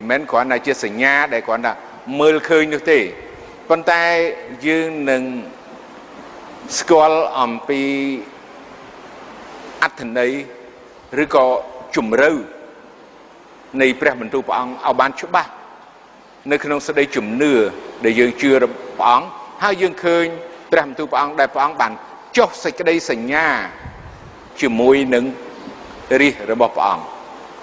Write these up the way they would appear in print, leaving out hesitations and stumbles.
មិនគ្រាន់តែជាសញ្ញាដែលគ្រាន់តែមើលឃើញនោះទេប៉ុន្តែយើងនឹងស្គាល់អំពីអត្ថន័យឬក៏ជំរឿនៃព្រះបន្ទូលព្រះអង្គឲ្យបានច្បាស់នៅក្នុងសេចក្តីជំនឿដែលយើងជឿព្រះអង្គហើយយើងឃើញព្រះបន្ទូលព្រះអង្គដែលព្រះអង្គបានចុះសេចក្តីសញ្ញាជាមួយនឹងរាជរបស់ព្រះអង្គ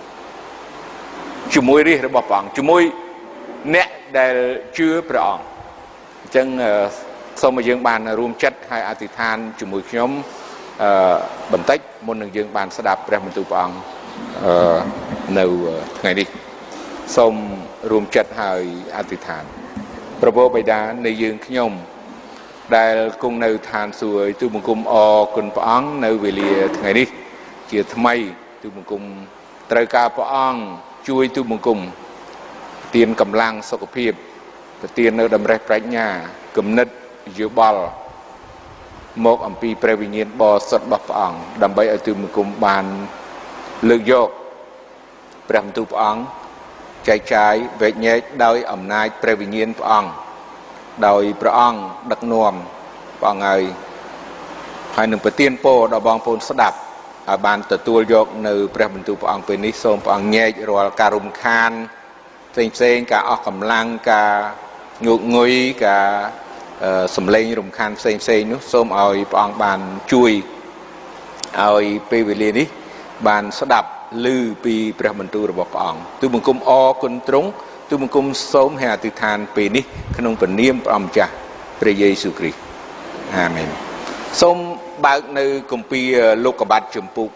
ជាមួយរាជរបស់ព្រះអង្គជាមួយអ្នកដែលជឿព្រះអង្គអញ្ចឹងសូមឲ្យយើងបានរួមចិត្តហើយអធិដ្ឋានជាមួយខ្ញុំបន្តិចមុននឹងយើងបានស្ដាប់ព្រះបន្ទូលព្រះអង្គនៅថ្ងៃនេះសូមរួមចិត្តហើយអធិដ្ឋានព្រះបិតានៃយើងខ្ញុំដែលគង់នៅឋានសួគ៌ទូលបង្គំអរគុណព្រះអង្គនៅវេលាថ្ងៃនេះជាថ្មីទូលបង្គំត្រូវការព្រះអង្គជួយទូលបង្គំប្រទានកម្លាំងសុខភាពប្រទាននៅតម្រេះប្រាជ្ញាគំនិតយោបល់មកអំពីព្រះវិញ្ញាណបរិសុទ្ធរបស់ព្រះអង្គដើម្បីឲ្យទូលបង្គំបានលើកយកព្រះបន្ទូលព្រះអង្គចែកចាយវែកញែកដោយអំណាចព្រះវិញ្ញាណព្រះអង្គដោយព្រះអង្គដឹកនាំព្រះអង្គហើយនឹងប្រទានពរដល់បងប្អូនស្ដាប់ឲ្យបានទទួលយកនៅព្រះបន្ទូលព្រះអង្គពេលនេះសូមព្រះអង្គញែករាល់ការរំខានផ្សេងការអស់កម្លាំងការងូកងុយការសម្លេងរំខានផ្សេងនោះសូមឲ្យព្រះអង្គបានជួយឲ្យពេលវេលានេះបានស្ដាប់ឮពីព្រះបន្ទូលរបស់ព្រះអង្គទូលបង្គំអរគុណទ្រង់ទូលបង្គំសូមឲ្យអធិដ្ឋានពេលនេះក្នុងព្រះនាមព្រះអម្ចាស់ព្រះយេស៊ូវគ្រីស្ទអាមែនសូមបើកនៅគម្ពីរលោកុបាទជំពូក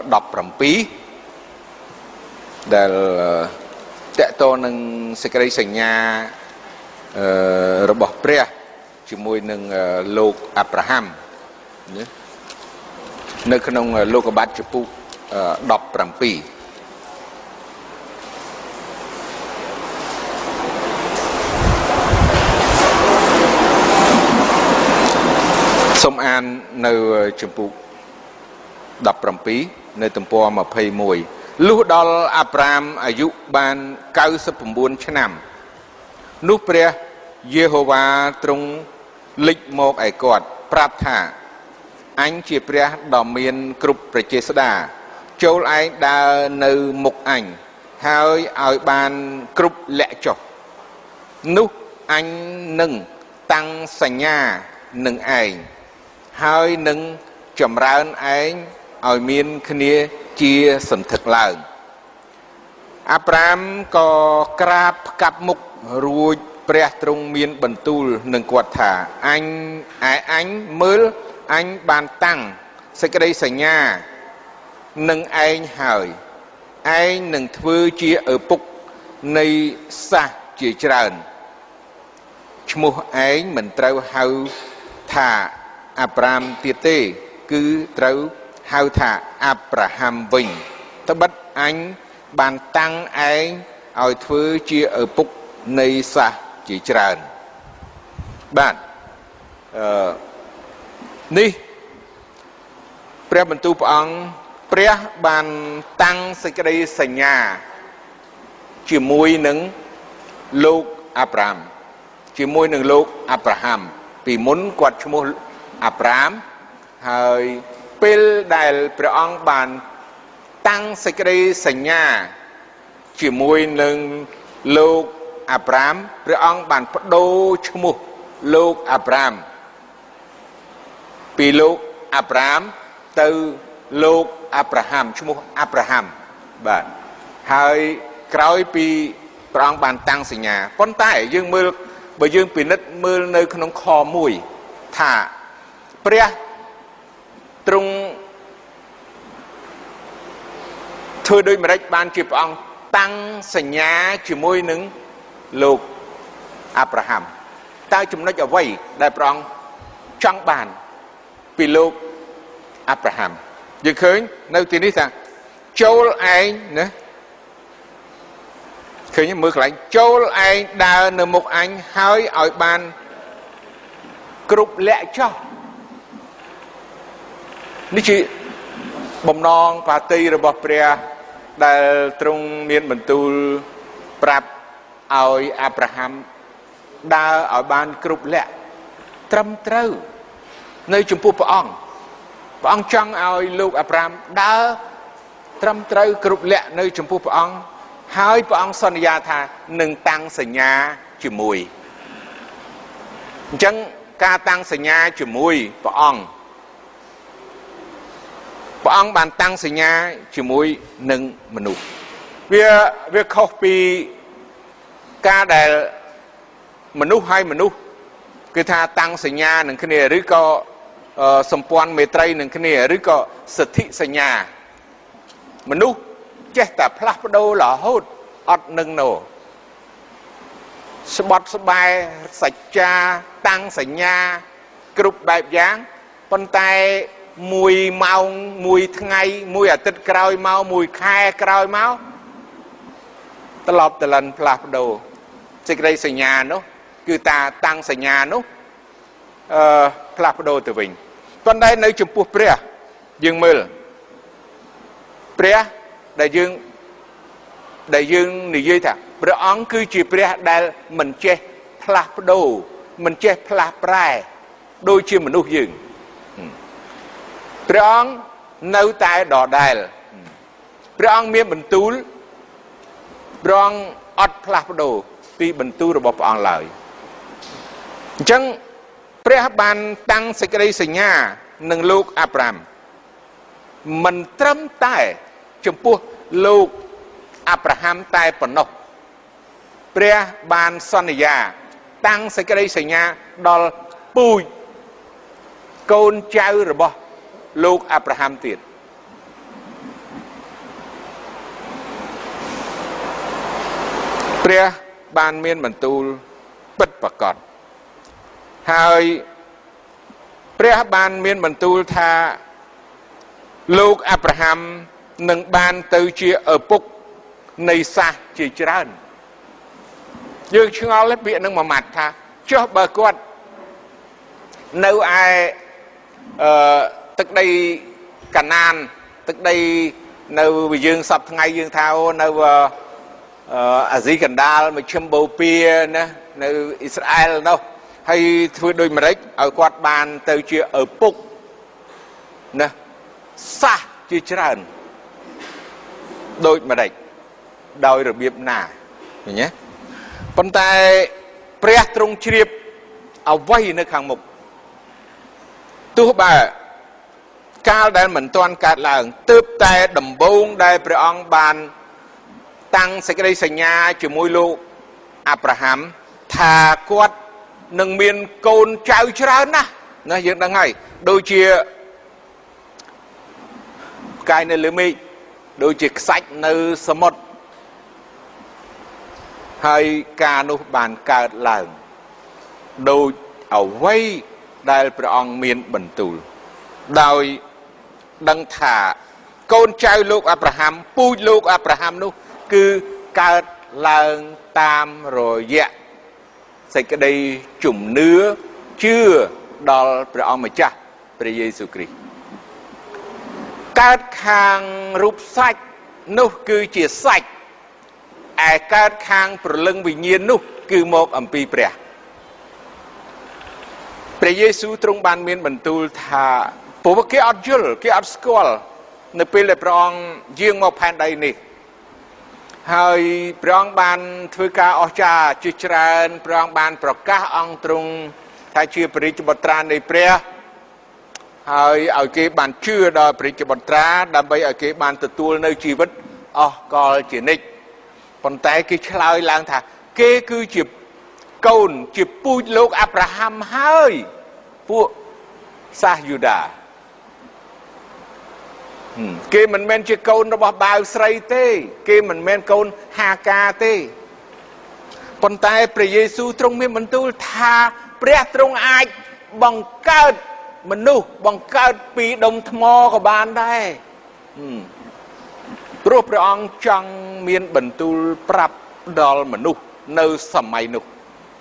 17ដែលតកតនឹងសេចក្តីសញ្ញារបស់ព្រះជាមួយនឹងលោកអាប់រ៉ាហាំនៅក្នុងលោកុបាទជំពូក17សូមអាននៅជំពូក17នៅទំព័រ21លុះដល់អាប់រ៉ាមអាយុបាន99ឆ្នាំនោះព្រះយេហូវ៉ាទ្រង់លេចមកឯគាត់ប្រាប់ថាអញជាព្រះដ៏មានគ្រប់ប្រជាស្ដាចូលឯងដើរនៅមុខអញហើយឲ្យបានគ្រប់លក្ខចុះនោះអញនឹងតាំងសញ្ញានឹងឯងហើយនឹងចម្រើនឯងឲ្យមានគ្នាជាសន្ធឹកឡើងអាប់រ៉ាមក៏ក្រាបផ្កាប់មុខរួចព្រះទ្រង់មានបន្ទូលនឹងគាត់ថាអញមើលអញបានតាំងសេចក្តីសញ្ញានឹងឯងហើយឯងនឹងធ្វើជាឪពុកនៃសាសជាច្រើនឈ្មោះឯងមិនត្រូវហៅថាអាប់រ៉ាមទៀតទេគឺត្រូវហៅថាអាប់រ៉ាហាំវិញត្បិតអញបានតាំងឯងឲ្យធ្វើជាឪពុកនៃសាសជាច្រើនបាទនេះព្រះបន្ទូលព្រះអង្គព្រះបានតាំងសេចក្តីសញ្ញាជាមួយនឹងលោកអាប់រ៉ាមជាមួយនឹងលោកអាប់រ៉ាហាំពីមុនគាត់ឈ្មោះអាប់រ៉ាមហើយពេលដែលព្រះអង្គបានតាំងសេចក្តីសញ្ញាជាមួយនឹងលោកអាប់រ៉ាមព្រះអង្គបានបដូរឈ្មោះលោកអាប់រ៉ាមពីលោកអាប់រ៉ាមទៅលោកអាប់រ៉ាហាំឈ្មោះអាប់រ៉ាហាំបាទហើយក្រោយពីព្រះអង្គបានតាំងសញ្ញាប៉ុន្តែយើងមើលបើយើងពិនិត្យមើលនៅក្នុងខ1ថាព្រះទ្រង់ធ្វើដូចម្តេចបានជាព្រះអង្គតាំងសញ្ញាជាមួយនឹងលោកអាប់រ៉ាហាំតើចំណុចអ្វីដែលព្រះអង្គចង់បានពីលោកអាប់រ៉ាហាំយើងឃើញនៅទីនេះថាចូលឯងណាឃើញមើលកន្លែងចូលឯងដើរនៅមុខអញហើយឲ្យបានគ្រប់លក្ខចុះនេះជាបំណងបាទីរបស់ព្រះដែលទ្រង់មានបន្ទូលប្រាប់ឲ្យអាប់រ៉ាហាំដើរឲ្យបានគ្រប់លក្ខត្រឹមត្រូវនៅចំពោះព្រះអង្គចង់ឲ្យលោកអាប់រ៉ាហាំដើរត្រឹមត្រូវគ្រប់លក្ខនៅចំពោះព្រះអង្គហើយព្រះអង្គសន្យាថានឹងតាំងសញ្ញាជាមួយអញ្ចឹងការតាំងសញ្ញាជាមួយព្រះអង្គបានតាំងសញ្ញាជាមួយនឹងមនុស្សវាខុសពីការដែលមនុស្សហើយមនុស្សគឺថាតាំងសញ្ញានឹងគ្នាឬក៏សម្ព័ន្ធមេត្រីនឹងគ្នាឬក៏សិទ្ធិសញ្ញាមនុស្សចេះតែផ្លាស់ប្ដូររហូតអត់នឹងណូស្បត់ស្បែកសច្ចាតាំងសញ្ញាគ្រប់បែបយ៉ាងប៉ុន្តែមួយម៉ោងមួយថ្ងៃមួយអាទិត្យក្រោយមកមួយខែក្រោយមកត្រឡប់ត្រឡិនផ្លាស់ប្ដូរសេចក្តីសញ្ញានោះគឺតាំងសញ្ញានោះផ្លាស់ប្ដូរទៅវិញប៉ុន្តែនៅចំពោះព្រះយើងមើលព្រះដែលយើងនិយាយថាព្រះអង្គគឺជាព្រះដែលមិនចេះផ្លាស់ប្ដូរមិនចេះផ្លាស់ប្រែដូចជាមនុស្សយើងព្រះអង្គនៅតែដដែលព្រះអង្គមានបន្ទូលព្រះអង្គអត់ផ្លាស់ប្ដូរពីបន្ទូលរបស់ព្រះអង្គឡើយអញ្ចឹងព្រះបានតាំងសេចក្តីសញ្ញានឹងលោកអាប់រ៉ាំមិនត្រឹមតែចំពោះលោកអាប់រ៉ាហាំតែប៉ុណ្ណោះព្រះបានសន្យាតាំងសេចក្តីសញ្ញាដល់ពូជកូនចៅរបស់លោកអាប់រ៉ាហាំទៀតព្រះបានមានបន្ទូលពិតប្រាកដហើយព្រះបានមានបន្ទូលថាលោកអាប់រ៉ាហាំនឹងបានទៅជាឪពុកនៃសាសជាច្រើនយើងឆ្ងល់ពាក្យនឹងមួយម៉ាត់ថាចុះបើគាត់នៅឯទឹកដីកាណានទឹកដីនៅយើងសពថ្ងៃយើងថានៅអាស៊ីកណ្ដាលមជ្ឈិមបូព៌ាណានៅអ៊ីស្រាអែលនោះហើយធ្វើដូចម្ដេចឲ្យគាត់បានទៅជាឪពុកណាសាសជាច្រើនដូចម្ដេចដោយរបៀបណាឃើញទេប៉ុន្តែព្រះទ្រង់ជ្រាបអ្វីនៅខាងមុខទោះបើកាលដែលមិនទាន់កើតឡើងទើបតែដំបូងដែលព្រះអង្គបានតាំងសេចក្តីសញ្ញាជាមួយលោកអាប់រ៉ាហាំថាគាត់នឹងមានកូនចៅច្រើនណាយើងដឹងហើយដូចជាផ្កាយនៅលើមេឃដូចជាខ្សាច់នៅសមុទ្រហើយការនោះបានកើតឡើងដូចអ្វីដែលព្រះអង្គមានបន្ទូលដោយដឹងថាកូនចៅលោកអាប់រ៉ាហាំពូជលោកអាប់រ៉ាហាំនោះគឺកើតឡើងតាមរយៈសេចក្តីជំនឿជឿដល់ព្រះអង្គម្ចាស់ព្រះយេស៊ូវគ្រីស្ទកើតខាងរូបសាច់នោះគឺជាសាច់ឯកើតខាងព្រលឹងវិញ្ញាណនោះគឺមកអំពីព្រះយេស៊ូវទ្រង់បានមានបន្ទូលថាព្រោះគេអត់យល់គេអត់ស្គាល់នៅពេលដែលព្រះអង្គយាងមកផែនដីនេះហើយព្រះអង្គបានធ្វើការអស្ចារ្យជាច្រើនព្រះអង្គបានប្រកាសអង្គទ្រង់ថាជាព្រះរាជបុត្រានៃព្រះហើយឲ្យគេបានជឿដល់ព្រះរាជបុត្រាដើម្បីឲ្យគេបានទទួលនៅជីវិតអស់កលជានិច្ចប៉ុន្តែគេឆ្លើយឡើងថាគេគឺជាកូនជាពូជលោកអាប់រ៉ាហាំហើយពួកសាសយូដាគេមិនមែនជាកូនរបស់បាវស្រីទេគេមិនមែនកូនហាកាទេប៉ុន្តែព្រះយេស៊ូវទ្រង់មានបន្ទូលថាព្រះទ្រង់អាចបង្កើតមនុស្សបង្កើតពីដុំថ្មក៏បានដែរព្រោះព្រះអង្គចង់មានបន្ទូលប្រាប់ដល់មនុស្សនៅសម័យនោះ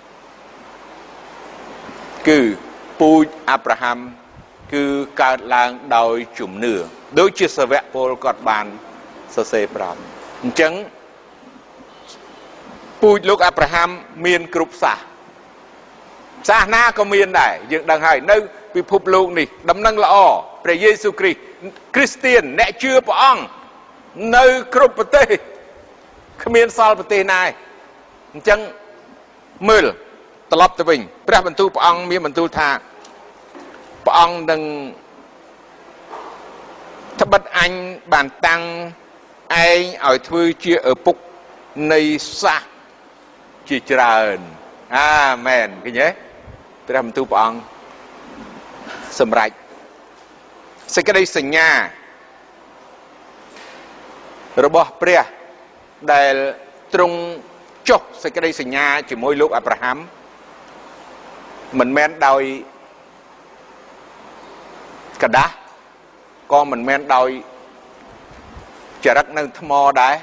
គឺពូជអាប់រ៉ាហាំគឺកើតឡើងដោយជំនឿដូចជាសាវកពលគាត់បានសរសេរប្រាប់អញ្ចឹងពូជលោកអាប់រ៉ាហាំមានគ្រប់សាសសាសនាក៏មានដែរយើងដឹងហើយនៅពិភពលោកនេះដំណឹងល្អព្រះយេស៊ូវគ្រីស្ទគ្រីស្ទៀនអ្នកជឿព្រះអង្គនៅគ្រប់ប្រទេសគ្មានសល់ប្រទេសណាឯងអញ្ចឹងមើលត្រឡប់ទៅវិញព្រះបន្ទូលព្រះអង្គមានបន្ទូលថាព្រះអង្គនឹងត្បិតអញបានតាំងឯងឲ្យធ្វើជាឪពុកនៃសាសជាច្រើនអាមែនឃើញទេព្រះបន្ទូលព្រះអង្គសម្រេចសេចក្តីសញ្ញារបស់ព្រះដែលទ្រង់ចុះសេចក្តីសញ្ញាជាមួយលោកអាប់រ៉ាហាំមិនមែនដោយกระดาษក៏មិនមែនដោយចរិតនៅថ្មដែរ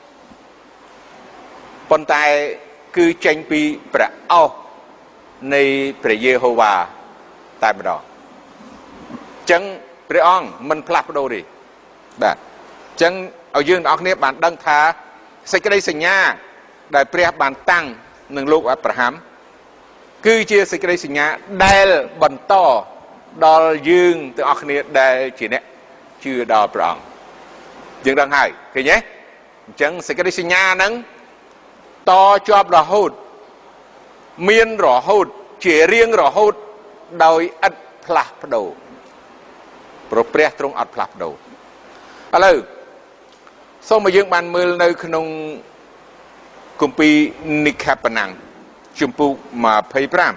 ប៉ុន្តែគឺចេញពីព្រះអោសនៃព្រះយេហូវ៉ាតែម្ដងអញ្ចឹងព្រះអង្គមិនផ្លាស់ប្ដូរទេបាទអញ្ចឹងឲ្យយើងទាំងអស់គ្នាបានដឹងថាសេចក្តីសញ្ញាដែលព្រះបានតាំងនឹងលោកអាប់រ៉ាហាំគឺជាសេចក្តីសញ្ញាដែលបន្តដល់យើងទាំងអស់គ្នាដែលជាអ្នកជឿដល់ព្រះអង្គយើងដឹងហើយឃើញទេអញ្ចឹងសេចក្តីសញ្ញាហ្នឹងតជាប់រហូតមានរហូតជារៀងរហូតដោយឥតផ្លាស់ប្ដូរព្រោះព្រះទ្រង់អត់ផ្លាស់ប្ដូរឥឡូវសូមឲ្យយើងបានមើលនៅក្នុងគម្ពីរនិក្ខបណាំងជំពូក25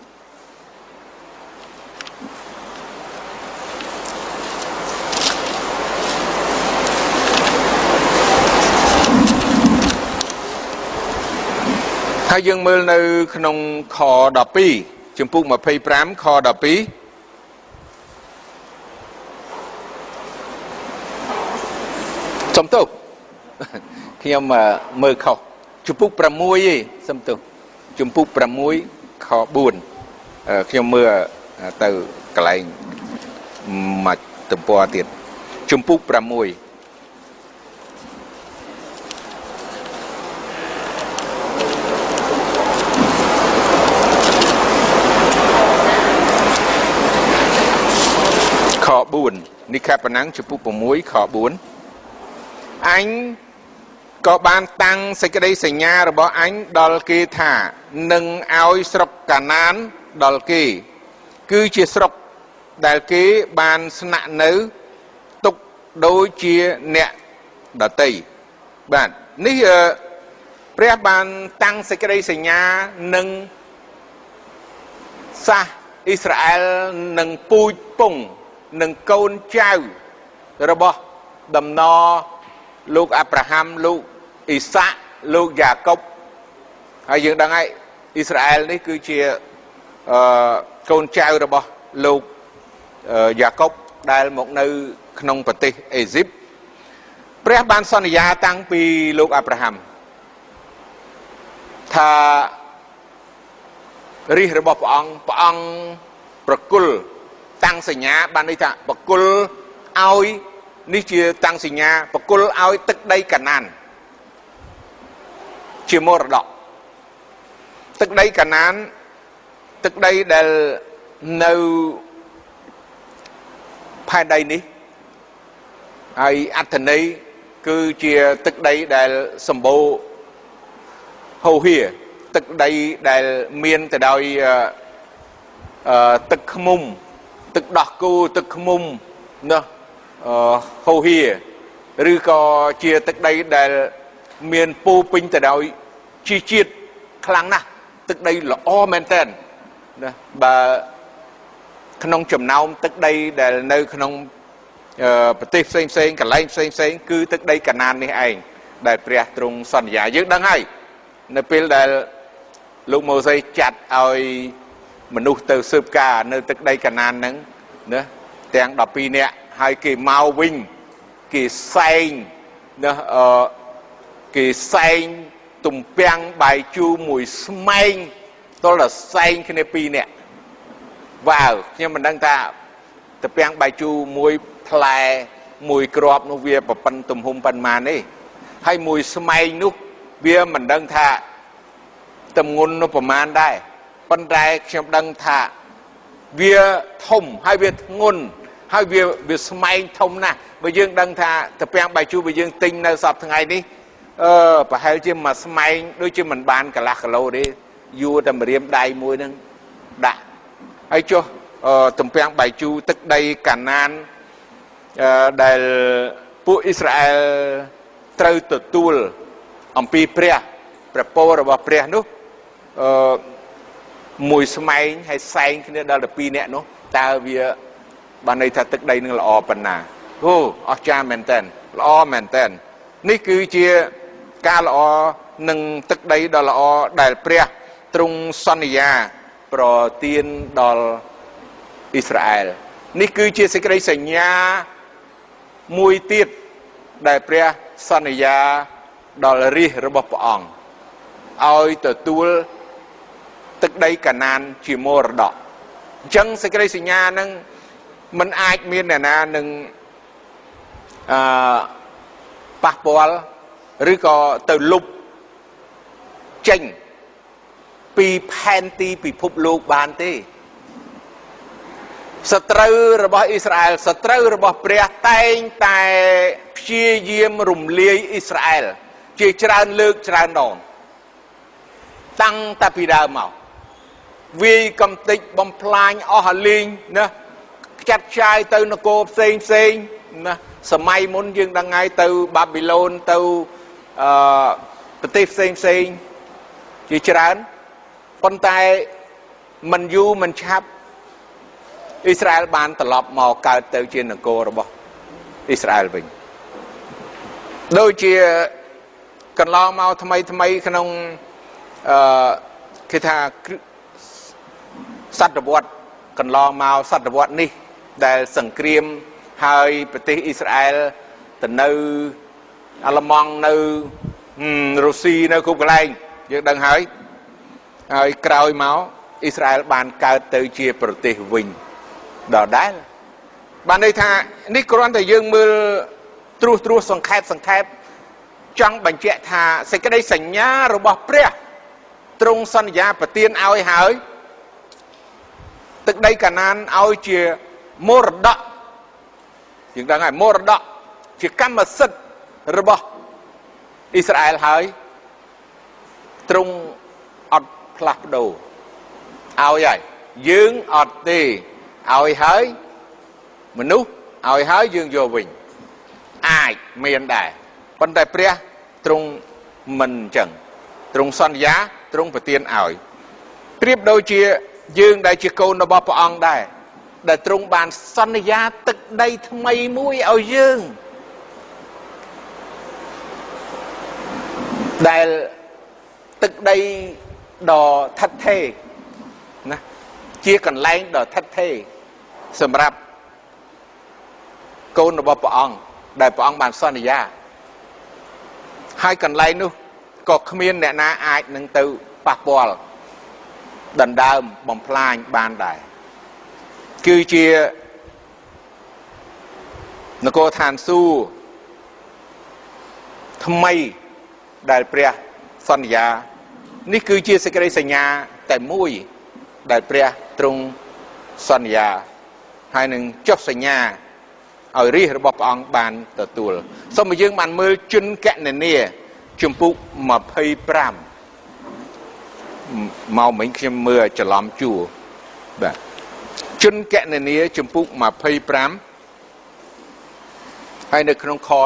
ហើយយើងមើលនៅក្នុងខ12ជំពូក25ខ12សំទោសខ្ញុំមើលខុសជំពូក6ឯងសំទោសជំពូក6ខ4ខ្ញុំមើលទៅកន្លែងមួយទំព័រទៀតជំពូក6ខ4និក្ខបណាំងជំពូក6ខ4អញក៏បានតាំងសេចក្តីសញ្ញារបស់អញដល់គេថានឹងឲ្យស្រុកកាណានដល់គេគឺជាស្រុកដែលគេបានស្នាក់នៅទុកដូចជាអ្នកដតីបាទនេះព្រះបានតាំងសេចក្តីសញ្ញានឹងសាសអ៊ីស្រាអែលនឹងពូជពងនឹងកូនចៅរបស់ដំណរលោកអាប់រ៉ាហាំលោកអ៊ីសាក់លោកយ៉ាកុបហើយយើងដឹងហើយអ៊ីស្រាអែលនេះគឺជាកូនចៅរបស់លោកយ៉ាកុបដែលមកនៅក្នុងប្រទេសអេស៊ីបព្រះបានសន្យាតាំងពីលោកអាប់រ៉ាហាំថារាជរបស់ព្រះអង្គប្រគល់តាំងសញ្ញាបានន័យថាប្រគល់ឲ្យនេះជាតាំងសញ្ញាប្រគល់ឲ្យទឹកដីកាណានជាមរតកទឹកដីកាណានទឹកដីដែលនៅផែនដីនេះហើយអត្ថន័យគឺជាទឹកដីដែលសម្បូរហូរហៀទឹកដីដែលមានទៅដោយទឹកឃ្មុំទឹកដោះគោទឹកឃ្មុំណាហូរហៀឬក៏ជាទឹកដីដែលមានពោពេញទៅដោយជីជាតិខ្លាំងណាស់ទឹកដីល្អមែនតើណាបើក្នុងចំណោមទឹកដីដែលនៅក្នុងប្រទេសផ្សេងកន្លែងផ្សេងគឺទឹកដីកាណាននេះឯងដែលព្រះទ្រង់សន្យាយើងដឹងហើយនៅពេលដែលលោកម៉ូសេចាត់ឲ្យមនុស្សទៅស៊ើបការនៅទឹកដីកាណានហ្នឹងណាទាំង12នាក់ហើយគេមកវិញគេសែងណាគេសែងទំពាំងបាយជូរមួយស្មែងទល់តែសែងគ្នា2នាក់វ៉ាវខ្ញុំមិនដឹងថាទំពាំងបាយជូរមួយផ្លែមួយគ្រាប់នោះវាប្រប៉ុណ្ណទំហំប៉ុន្មានទេហើយមួយស្មែងនោះវាមិនដឹងថា tầm ngôn nóประมาณได้ปันได้ខ្ញុំដឹងថាវាធំហើយវាធ្ងន់ហើយវាស្មែងធំណាស់បើយើងដឹងថាតាពាំងបាយជូរបើយើងទិញនៅសប្តាហ៍ថ្ងៃនេះប្រហែលជាមួយស្មែងដូចជាមិនបានកន្លះគីឡូទេយួរតែម្រាមដៃមួយហ្នឹងដាក់ហើយចុះតាពាំងបាយជូរទឹកដីកាណានដែលពួកអ៊ីស្រាអែលត្រូវទទួលអំពីព្រះពររបស់ព្រះនោះមួយស្មែងហើយសែងគ្នាដល់12នាក់នោះតើវាបានន័យថាទឹកដីនឹងល្អប៉ុណ្ណាអូអស្ចារ្យមែនតើល្អមែនតើនេះគឺជាការល្អនឹងទឹកដីដ៏ល្អដែលព្រះទ្រង់សន្យាប្រទានដល់អ៊ីស្រាអែលនេះគឺជាសេចក្តីសញ្ញាមួយទៀតដែលព្រះសន្យាដល់រាជរបស់ព្រះអង្គឲ្យទទួលទឹកដីកាណានជាមរតកអញ្ចឹងសេចក្តីសញ្ញានឹងមិនអាចមានអ្នកណានឹងប៉ះពាល់ឬក៏ទៅលុបចេញពីផែនទីពិភពលោកបានទេសត្រូវរបស់អ៊ីស្រាអែលសត្រូវរបស់ព្រះតែងតែព្យាយាមរំលាយអ៊ីស្រាអែលជាច្រើនលើកច្រើនដងតាំងតែពីដើមមកវាយកំទេចបំផ្លាញអស់អាលីងណាចាត់ចាយទៅនគរផ្សេងណាសម័យមុនយើងដឹងហើយទៅបាប៊ីឡូនទៅប្រទេសផ្សេងជាច្រើនប៉ុន្តែមិនយូរមិនឆាប់អ៊ីស្រាអែលបានត្រឡប់មកកើតទៅជានគររបស់អ៊ីស្រាអែលវិញដូចជាកន្លងមកថ្មីក្នុងគេថាសតវត្សកន្លងមកសតវត្សនេះដែលសង្គ្រាមហើយប្រទេសអ៊ីស្រាអែលទៅនៅអាល្លឺម៉ង់នៅរុស្ស៊ីនៅគ្រប់កន្លែងយើងដឹងហើយក្រោយមកអ៊ីស្រាអែលបានកើតទៅជាប្រទេសវិញដដែលបានន័យថានេះគ្រាន់តែយើងមើលត្រួសសង្ខេបចង់បញ្ជាក់ថាសេចក្តីសញ្ញារបស់ព្រះទ្រង់សន្យាប្រទានឲ្យហើយទឹកដីកាណានឲ្យជាមរតកយើងដឹងហើយមរតកជាកម្មសិទ្ធិរបស់អ៊ីស្រាអែលហើយទ្រង់អត់ផ្លាស់ប្ដូរឲ្យហើយយើងអត់ទេឲ្យហើយមនុស្សឲ្យហើយយើងយកវិញអាចមានដែរប៉ុន្តែព្រះទ្រង់មិនអញ្ចឹងទ្រង់សន្យាទ្រង់ប្រទានឲ្យប្រៀបដូចជាយើងដែលជាកូនរបស់ព្រះអង្គដែរដែលទ្រង់បានសន្យាទឹកដីថ្មីមួយឲ្យយើងដែលទឹកដីដ៏ថិតថេរណាជាកន្លែងដ៏ថិតថេរសម្រាប់កូនរបស់ព្រះអង្គដែលព្រះអង្គបានសន្យាហើយកន្លែងនោះក៏គ្មានអ្នកណាអាចនឹងទៅប៉ះពាល់ដណ្ដើមបំផ្លាញបានដែរគឺជានគរឋានសួគ៌ថ្មីដែលព្រះសន្យានេះគឺជាសេចក្តីសញ្ញាតែមួយដែលព្រះទ្រង់សន្យាហើយនឹងចុះសញ្ញាឲ្យរាជរបស់ព្រះអង្គបានទទួលសូមឲ្យយើងបានមើលជនកណនីជំពូក25មកមិញខ្ញុំមើលច្រឡំជួរបាទជនកណនីជំពូក25ហើយនៅក្នុងខ12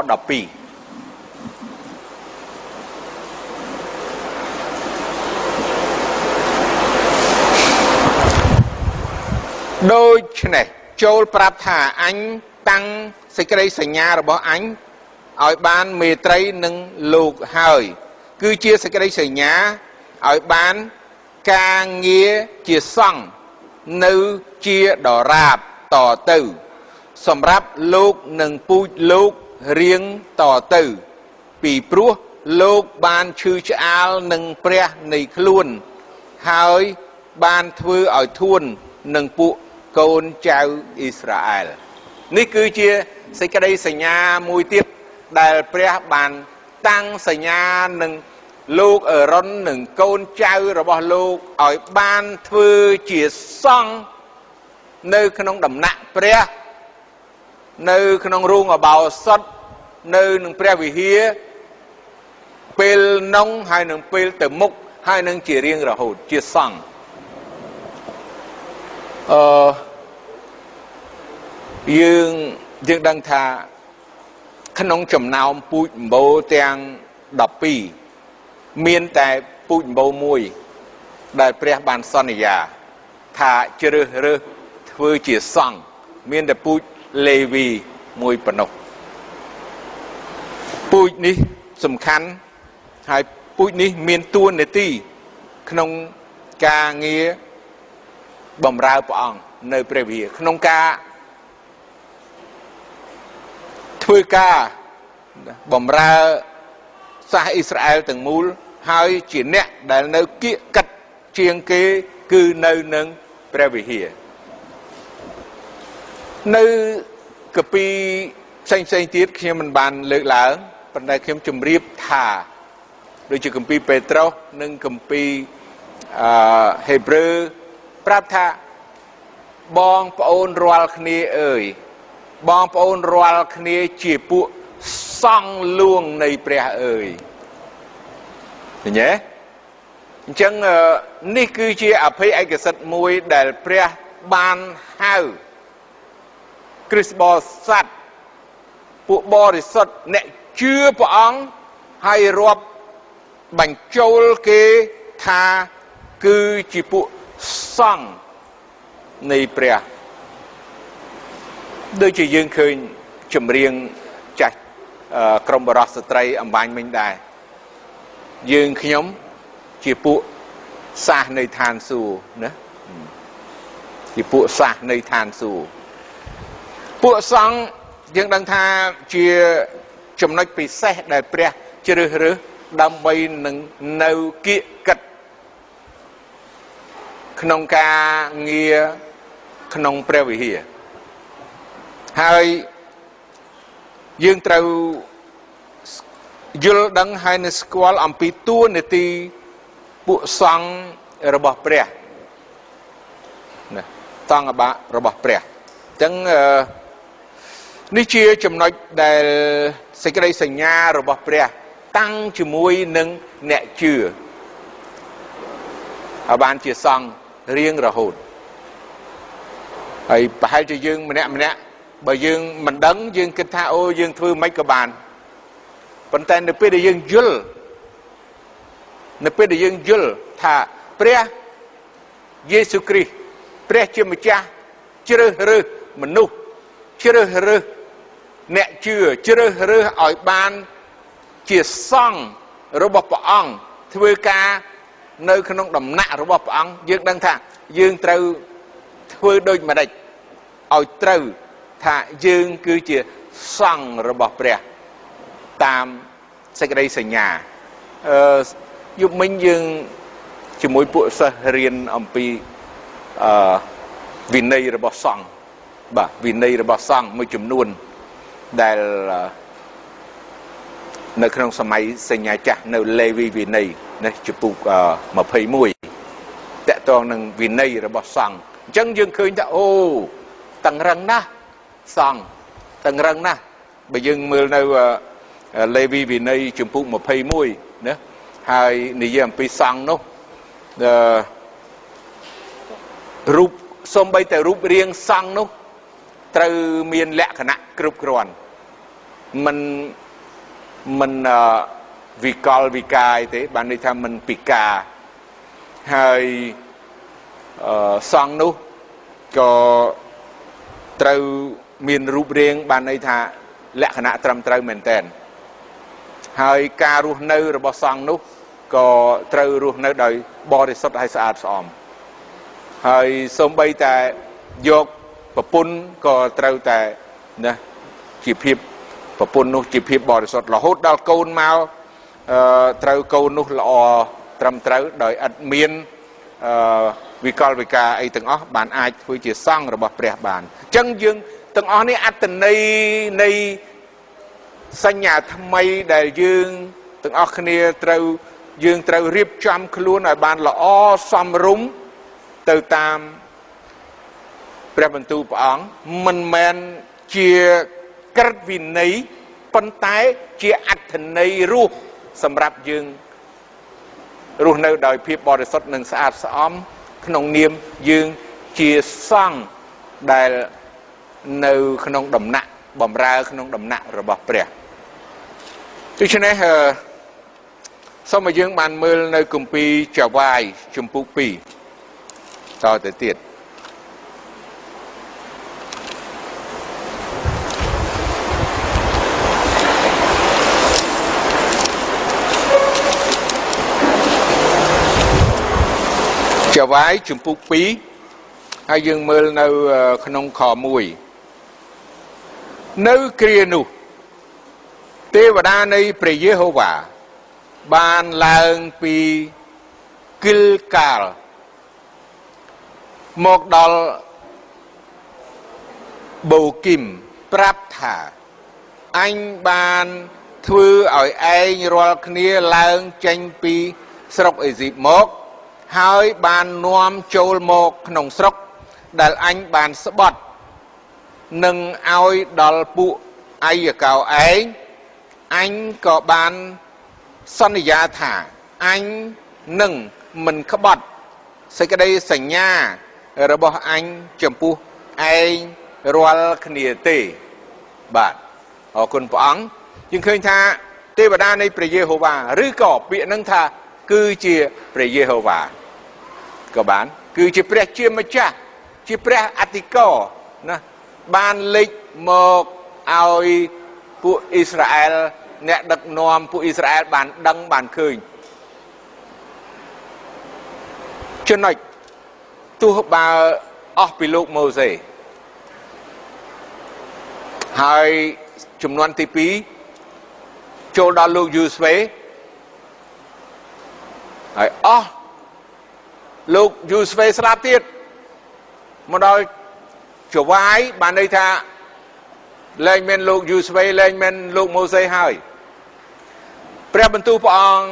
ដូច្នេះចូលប្រាប់ថាអញតាំងសេចក្តីសញ្ញារបស់អញឲ្យបានមេត្រីនឹងលោកហើយគឺជាសេចក្តីសញ្ញាឲ្យបានការងារជាសង្ឃនៅជាដរាបតទៅសម្រាប់លោកនឹងពូជលោករៀងតទៅពីព្រោះលោកបានឈឺឆ្អាលនឹងព្រះនៃខ្លួនហើយបានធ្វើឲ្យធួននឹងពួកកូនចៅអ៊ីស្រាអែលនេះគឺជាសេចក្តីសញ្ញាមួយទៀតដែលព្រះបានតាំងសញ្ញានឹងលោកអរុននឹងកូនចៅរបស់លោកឲ្យបានធ្វើជាសង្ឃនៅក្នុងដំណាក់ព្រះនៅក្នុងរូងអបោសុតនៅនឹងព្រះវិហារពេលនងហើយនឹងពេលទៅមុខហើយនឹងជារៀងរហូតជាសង្ឃយើងដឹងថាក្នុងចំណោមពូជអម្បូរទាំង12មានតែពូជអម្បូរមួយដែលព្រះបានសន្យាថាជ្រើសរើសធ្វើជាសង្ឃមានតែពូជលេវីមួយប៉ុណ្ណោះពូជនេះសំខាន់ហើយពូជនេះមានតួនាទីក្នុងការងារបម្រើព្រះអង្គនៅព្រះវិហារក្នុងការធ្វើការបម្រើសាសអ៊ីស្រាអែលទាំងមូលហើយជាអ្នកដែលនៅគៀកកិតជាងគេគឺនៅនឹងព្រះវិហារនៅកពីផ្សេងទៀតខ្ញុំមិនបានលើកឡើងប៉ុន្តែខ្ញុំជម្រាបថាដូចជាគម្ពីរពេត្រុសនិងគម្ពីរហេព្រើរប្រាប់ថាបងប្អូនរាល់គ្នាអើយបងប្អូនរាល់គ្នាជាពួកសង្ឃលួងនៃព្រះអើយឃើញទេអញ្ចឹងនេះគឺជាអភ័យឯកសិទ្ធិមួយដែលព្រះបានហៅគ្រិស្តបរិស័ទពួកបរិសុទ្ធអ្នកជឿព្រះអង្គហើយរាប់បញ្ចូលគេថាគឺជាពួកសង្ឃនៃព្រះដូចជាយើងឃើញចម្រៀងចាស់ក្រុមបរិសុទ្ធស្ត្រីអំបញ្ញមិញដែរយើងខ្ញុំជាពួកសាសនៃឋានសួគ៌ណាជាពួកសាសនៃឋានសួគ៌ពួកសង្ឃយើងដឹងថាជាចំណុចពិសេសដែលព្រះជ្រើសរើសដើម្បីនឹងនៅគៀកកិតក្នុងការងារក្នុងព្រះវិហារហើយយើងត្រូវយល់ដឹងហើយនឹងស្គាល់អំពីតួនាទីពួកសង្ឃរបស់ព្រះណាតង្កបារបស់ព្រះអញ្ចឹងនេះជាចំណុចដែលសេចក្តីសញ្ញារបស់ព្រះតាំងជាមួយនឹងអ្នកជឿឲ្យបានជាសង្ឃរៀងរហូតហើយប្រហែលជាយើងម្នាក់បើយើងមិនដឹងយើងគិតថាអូយើងធ្វើមិនក៏បានប៉ុន្តែនៅពេលដែលយើងយល់ថាព្រះយេស៊ូវគ្រីស្ទព្រះជាម្ចាស់ជ្រើសរើសមនុស្សជ្រើសរើសអ្នកជឿជ្រើសរើសឲ្យបានជាសង្ឃរបស់ព្រះអង្គធ្វើការនៅក្នុងដំណាក់របស់ព្រះអង្គយើងដឹងថាយើងត្រូវធ្វើដូចម្ដេចឲ្យត្រូវថាយើងគឺជាសង្ឃរបស់ព្រះតាមសេចក្តីសញ្ញាយប់មិញយើងជាមួយពួកសិស្សរៀនអំពីវិន័យរបស់សង្ឃបាទវិន័យរបស់សង្ឃមួយចំនួនដែលនៅក្នុងសម័យសញ្ញាចាស់នៅលេវីវិន័យនេះចំពុក21តកតងនឹងវិន័យរបស់សង្ឃអញ្ចឹងយើងឃើញថាអូតឹងរឹងណាស់សង្ឃតឹងរឹងណាស់បើយើងមើលនៅលេវីវិន័យចំពុក21ណាហើយនិយាយអំពីសង្ឃនោះរូបសូម្បីតែរូបរាងសង្ឃនោះត្រូវមានលក្ខណៈគ្រប់គ្រាន់មិនវិកលវិកាយទេបានន័យថាមិនពិការហើយសង្ឃនោះក៏ត្រូវមានរូបរាងបានន័យថាលក្ខណៈត្រឹមត្រូវមែនទែនហើយការរស់នៅរបស់សង្ឃនោះក៏ត្រូវរស់នៅដោយបរិសុទ្ធហើយស្អាតស្អំហើយសូម្បីតែយកប្រពន្ធក៏ត្រូវតែណាជាភាពប្រពន្ធនោះជាភាពបរិសុទ្ធរហូតដល់កូនមកត្រូវកូននោះល្អត្រឹមត្រូវដោយឥតមានវិកលវិការអីទាំងអស់បានអាចធ្វើជាសង្ឃរបស់ព្រះបានអញ្ចឹងយើងទាំងអស់នេះអត្ថន័យនៃសញ្ញាថ្មីដែលយើងទាំងអស់គ្នាត្រូវយើងត្រូវរៀបចំខ្លួនឲ្យបានល្អសមរម្យទៅតាមព្រះបន្ទូលព្រះអង្គមិនមែនជាក្រឹតវិន័យប៉ុន្តែជាអត្ថន័យរស់សម្រាប់យើងរស់នៅដោយភាពបរិសុទ្ធនិងស្អាតស្អំក្នុងនាមយើងជាសង្ឃដែលនៅក្នុងដំណាក់បម្រើក្នុងដំណាក់របស់ព្រះដូច្នេះសូមឲ្យយើងបានមើលនៅគម្ពីរចវាយជំពូក 2 តទៅទៀតចវាយជំពូក 2 ហើយយើងមើលនៅក្នុងខ 1 នៅគ្រានោះទេវតានៃព្រះយេហូវ៉ាបានឡើងពីគិលកាលមកដល់បូគីមប្រាប់ថាអញបានធ្វើឲ្យឯងរាល់គ្នាឡើងចេញពីស្រុកអេស៊ីបមកហើយបាននាំចូលមកក្នុងស្រុកដែលអញបានស្បត់នឹងឲ្យដល់ពួកអាយកោឯងអញក៏បានសន្យាថាអញនឹងមិនក្បត់សេចក្តីសញ្ញារបស់អញចំពោះឯងរាល់គ្នាទេបាទអរគុណព្រះអង្គយើងឃើញថាទេវតានៃព្រះយេហូវ៉ាឬក៏ពាក្យនឹងថាគឺជាព្រះយេហូវ៉ាក៏បានគឺជាព្រះជាម្ចាស់ជាព្រះអធិការណាបានលេចមកឲ្យពួកអ៊ីស្រាអែលអ្នកដឹកនាំពួកអ៊ីស្រាអែលបានដឹងបានឃើញចំណុចទោះបើអស់ពីលោកម៉ូសេហើយចំនួនទី2ចូលដល់លោកយូស្វេហើយអស់លោកយូស្វេស្លាប់ទៀតមកដល់ចវាយបានន័យថាលែងមានលោកយូស្វេលែងមានលោកម៉ូសេហើយព្រះបន្ទូលព្រះអង្គ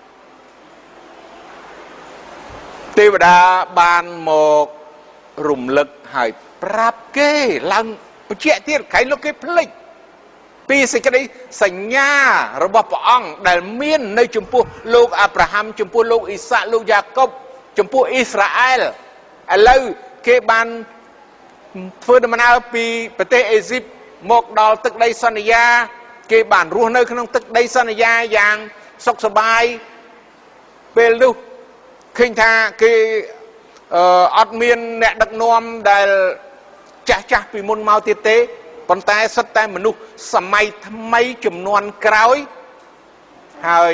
ទេវតាបានមករំលឹកហើយប្រាប់គេឡើងបញ្ជាក់ទៀតក្រែងលោកគេភ្លេចពីសេចក្តីសញ្ញារបស់ព្រះអង្គដែលមាននៅចំពោះលោកអាប់រ៉ាហាំចំពោះលោកអ៊ីសាក់លោកយ៉ាកុបចំពោះអ៊ីស្រាអែលឥឡូវគេបានធ្វើដំណើរពីប្រទេសអេស៊ីបមកដល់ទឹកដីសន្យាគេបានរស់នៅក្នុងទឹកដីសន្យាយ៉ាងសុខសប្បាយពេលនោះឃើញថាគេអត់មានអ្នកដឹកនាំដែលចាស់ពីមុនមកទៀតទេប៉ុន្តែសិតតែមនុស្សសម័យថ្មីចំនួនក្រោយហើយ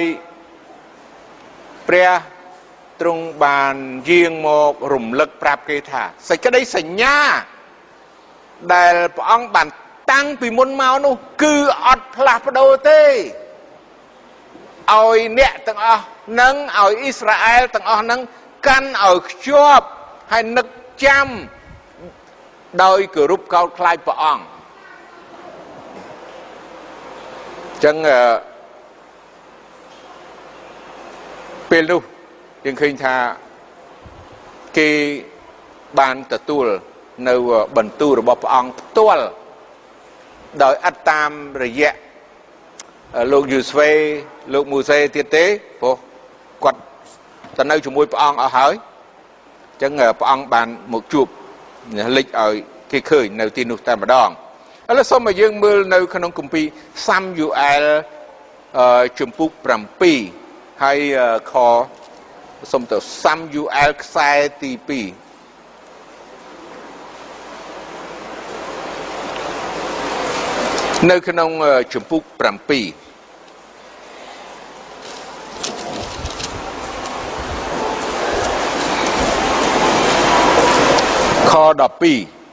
ព្រះទ្រង់បានយាងមករំលឹកប្រាប់គេថាសេចក្តីសញ្ញាដែលព្រះអង្គបានតាំងពីមុនមកនោះគឺអត់ផ្លាស់ប្ដូរទេឲ្យអ្នកទាំងអស់នឹងឲ្យអ៊ីស្រាអែលទាំងអស់នឹងកាន់ឲ្យខ្ជាប់ហើយនឹកចាំដោយគោរពកោតខ្លាចព្រះអង្គចឹងពេលនោះយើងឃើញថាគេបានទទួលនៅបន្ទូលរបស់ព្រះអង្គផ្ទាល់ដោយឥតតាមរយៈលោកយូស្វេលោកម៉ូសេទៀតទេព្រោះគាត់ទៅនៅជាមួយព្រះអង្គអស់ហើយអញ្ចឹងព្រះអង្គបានមកជួបលេចឲ្យគេឃើញនៅទីនោះតែម្ដងឥឡូវសូមឲ្យយើងមើលនៅក្នុងគម្ពីរសាំយូអែលជំពូក 7 ហើយខសូមទៅសាំយូអែលខ្សែទី 2នៅក្នុងជំពូក 7 ខ 12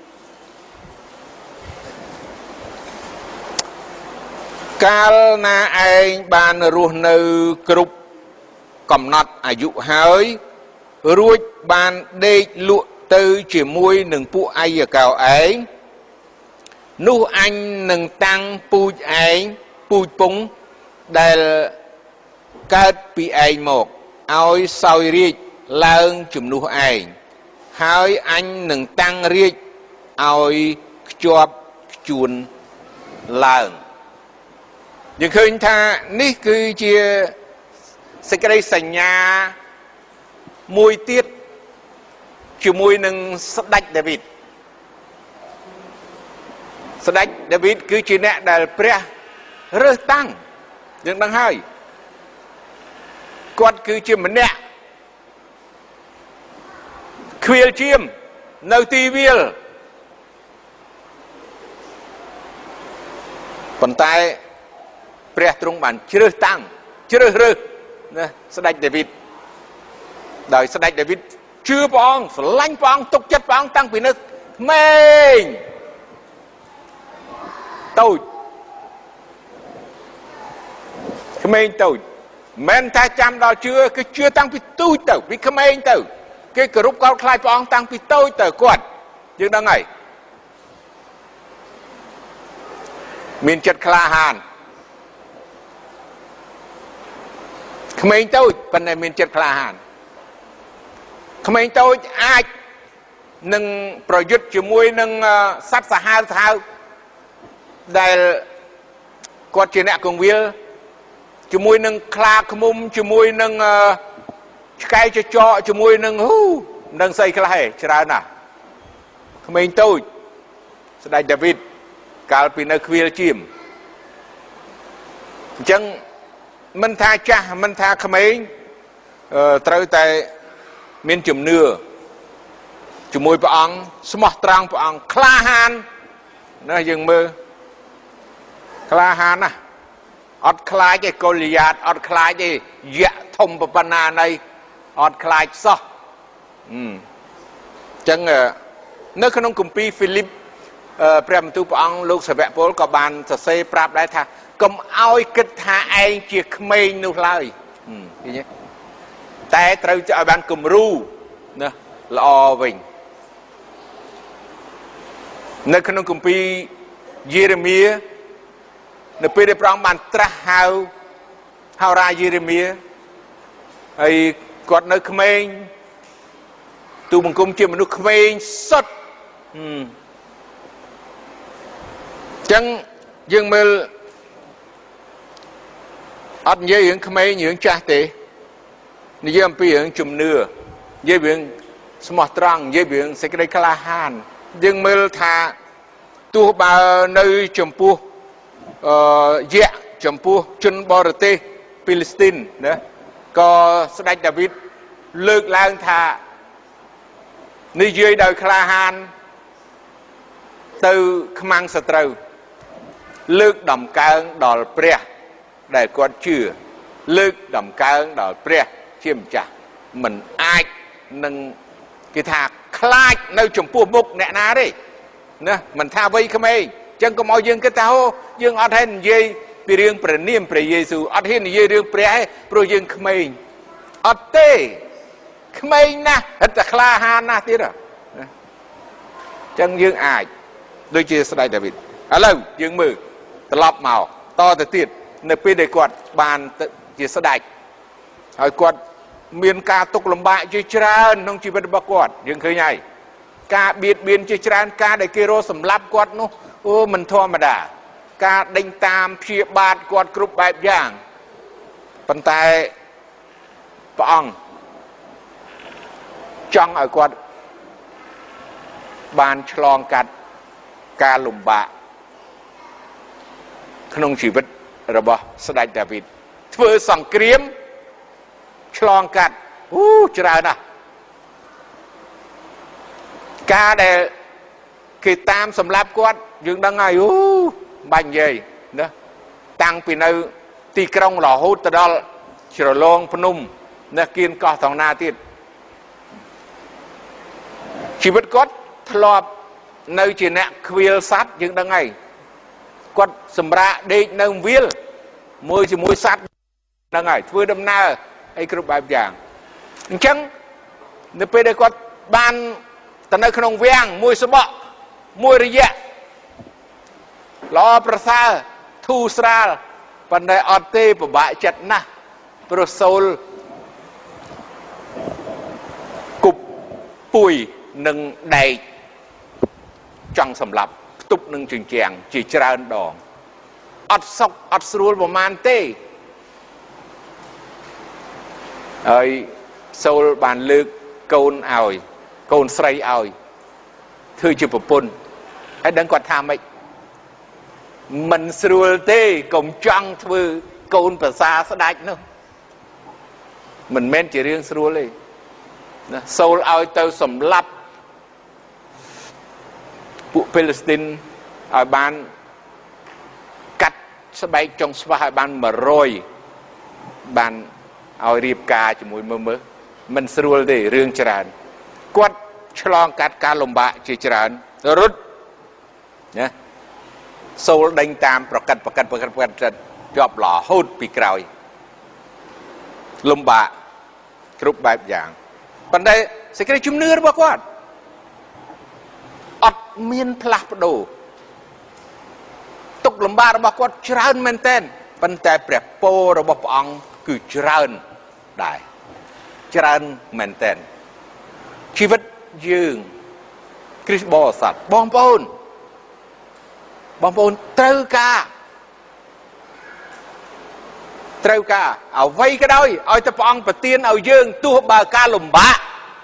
កាលណាឯងបានរស់នៅគ្រប់កំណត់អាយុហើយរួចបានដេកលក់ទៅជាមួយនឹងពួកអាយកោឯងនោះអញនឹងតាំងពូជឯងពូជពងដែលកើតពីឯងមកឲ្យសោយរាជឡើងជំនួសឯងហើយអញនឹងតាំងរាជឲ្យខ្ជាប់ខ្ជួនឡើងយើងឃើញថានេះគឺជាសេចក្តីសញ្ញាមួយទៀតជាមួយនឹងស្ដេចដាវីតស្ដេចដាវីតគឺជាអ្នកដែលព្រះរើសតាំងយើងដឹងហើយគាត់គឺជាម្នាក់ខ្វៀលជាមនៅទីវាលប៉ុន្តែព្រះទ្រង់បានជ្រើសតាំងជ្រើសរើសណាស្ដេចដាវីតដោយស្ដេចដាវីតជឿព្រះអង្គស្រឡាញ់ព្រះអង្គទុកចិត្តព្រះអង្គតាំងពីនៅក្មេងតូចមិនតែចាំដល់ជឿគឺជឿតាំងពីទូចទៅពីក្មេងទៅគេគោរពកោតខ្លាចព្រះអង្គតាំងពីតូចទៅគាត់យើងដឹងហើយមានចិត្តក្លាហានក្មេងតូចប៉ុន្តែមានចិត្តក្លាហានក្មេងតូចអាចនឹងប្រយុទ្ធជាមួយនឹងសត្វសាហាវដែលគាត់ជាអ្នកកងវិលជាមួយនឹងខ្លាឃ្មុំជាមួយនឹងឆ្កែចចកជាមួយនឹងនឹងស្អីខ្លះឯងច្រើនណាស់ក្មេងតូចស្ដេចដាវីតកាលពីនៅខ្វៀលជាមអញ្ចឹងមិនថាចាស់មិនថាក្មេងត្រូវតែមានជំនឿជាមួយព្រះអង្គស្មោះត្រង់ព្រះអង្គក្លាហានណាយើងមើលក្លាហានណាអត់ខ្លាចឯកុលយាតអត់ខ្លាចឯយៈធំប៉ុណ្ណាណីអត់ខ្លាចសោះអញ្ចឹងនៅក្នុងគម្ពីរហ្វីលីបព្រះបន្ទូលព្រះអង្គលោកសាវកពលក៏បានសរសេរប្រាប់ដែរថាកុំឲ្យគិតថាឯងជាក្មេងនោះឡើយឃើញទេតែត្រូវឲ្យបានគំរូណាល្អវិញនៅក្នុងគម្ពីរយេរេមៀនៅពេលដែលព្រះអង្គបានត្រាស់ហៅហោរាយេរេមៀហើយគាត់នៅក្មេងទូបង្គំជាមនុស្សក្មេងសុទ្ធអញ្ចឹងយើងមើលអត់និយាយរឿងក្មេងរឿងចាស់ទេនិយាយអំពីរឿងជំនឿនិយាយរឿងស្មោះត្រង់និយាយរឿងសេចក្តីក្លាហានយើងមើលថាទោះបើនៅចំពោះយៈចំពោះជនបរទេសពីលីស្ទីនណាក៏ស្ដេចដាវីតលើកឡើងថានិយាយដោយក្លាហានទៅខ្មាំងសត្រូវលើកដំកើងដល់ព្រះដែលគាត់ជឿលើកដំកើងដល់ព្រះជាម្ចាស់មិនអាចនឹងគេថាខ្លាចនៅចំពោះមុខអ្នកណាទេណាមិនថាវ័យក្មេងចឹងកុំឲ្យយើងគិតថាយើងអត់ហ៊ាននិយាយពីរឿងព្រះនាមព្រះយេស៊ូវអត់ហ៊ាននិយាយរឿងព្រះទេព្រោះយើងក្មេងអត់ទេក្មេងណាស់ហិតតែក្លាហានណាស់ទៀតចឹងយើងអាចដូចជាស្ដេចដាវីតឥឡូវយើងមើលត្រឡប់មកតទៅទៀតនៅពេលដែលគាត់បានជាស្ដេចហើយគាត់មានការទុក្ខលំបាកជាច្រើនក្នុងជីវិតរបស់គាត់យើងឃើញហើយការបៀតបៀនជាច្រើនការដែលគេរកសម្លាប់គាត់នោះមិនធម្មតាការដេញតាមព្យាបាទគាត់គ្រប់បែបយ៉ាងប៉ុន្តែព្រះអង្គចង់ឲ្យគាត់បានឆ្លងកាត់ការលំបាកក្នុងជីវិតរបស់ស្ដេចដាវីតធ្វើសង្គ្រាមឆ្លងកាត់ច្រើនណាស់ការដែលគេតាមសម្លាប់គាត់យើងដឹងហើយបាញ់និយាយណាតាំងពីនៅទីក្រុងរហូតទៅដល់ជ្រលងភ្នំណាគៀនកោះថងណាទៀតជីវិតគាត់ធ្លាប់នៅជាអ្នកខ្វៀលសត្វយើងដឹងហើយគាត់សម្រាកដេកនៅវាលមួយជាមួយសត្វហ្នឹងហើយធ្វើដំណើរអីគ្រប់បែបយ៉ាងអញ្ចឹងនៅពេលដែលគាត់បានទៅនៅក្នុងវាំងមួយសបកមួយរយៈល្អប្រសើរធូរស្រាលប៉ុន្តែអត់ទេពិបាកចិត្តណាស់ព្រោះសូលគប់ពួយនឹងដែកចង់សម្លាប់ផ្ទុកនឹងជញ្ជាំងជាច្រើនដងអត់សុខអត់ស្រួលប្រមាណទេហើយសូលបានលើកកូនឲ្យកូនស្រីឲ្យធ្វើជាប្រពន្ធហើយដឹងគាត់ថាម៉េចមិនស្រួលទេកុំចង់ធ្វើកូនប្រសាស្ដេចនោះមិនមែនជារឿងស្រួលទេណាសូលឲ្យទៅសម្លាប់ពួកប៉ាឡេស្ទីនឲ្យបានកាត់ស្បែកចុងស្វះឲ្យបាន100បានឲ្យរៀបការជាមួយមើលមិនស្រួលទេរឿងច្រើនគាត់ឆ្លងកាត់ការលំបាកជាច្រើនរត់ណាសូលដេញតាមប្រកាត់ជាប់រហូតពីក្រោយលំបាកគ្រប់បែបយ៉ាងប៉ុន្តែសេចក្តីជំនឿរបស់គាត់អត់មានផ្លាស់ប្ដូរទុកលំបាករបស់គាត់ច្រើនមែនទែនប៉ុន្តែព្រះពររបស់ព្រះអង្គគឺច្រើនដែរច្រើនមែនទែនជីវិតយើងគ្រីស្ទបរិស័ទបងប្អូនត្រូវការអ្វីក៏ដោយឲ្យតែព្រះអង្គប្រទានឲ្យយើងទោះបើការលំបាក